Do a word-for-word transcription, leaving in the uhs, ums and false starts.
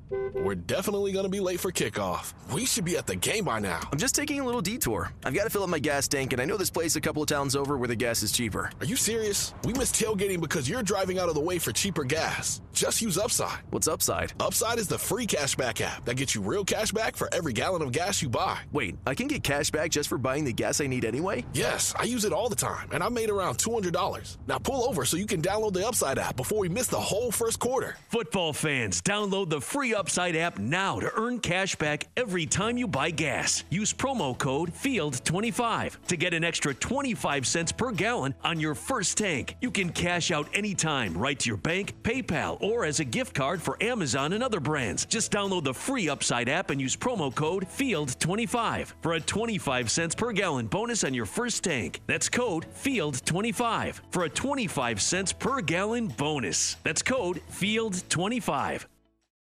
We're definitely going to be late for kickoff. We should be at the game by now. I'm just taking a little detour. I've got to fill up my gas tank, and I know this place a couple of towns over where the gas is cheaper. Are you serious? We missed tailgating because you're driving out of the way for cheaper gas. Just use Upside. What's Upside? Upside is the free cashback app that gets you real cash back for every gallon of gas you buy. Wait, I can get cash back just for buying the gas I need anyway? Yes, I use it all the time, and I made around two hundred dollars. Now pull over so you can download the Upside app before we miss the whole first quarter. Football fans, download the free Upside app now to earn cash back every time you buy gas. Use promo code field twenty-five to get an extra twenty-five cents per gallon on your first tank. You can cash out anytime right to your bank, PayPal, or as a gift card for Amazon and other brands. Just download the free Upside app and use promo code field twenty-five for a twenty-five cents per gallon bonus on your first tank. That's code field twenty-five for a twenty-five cents per gallon bonus. That's code field twenty-five.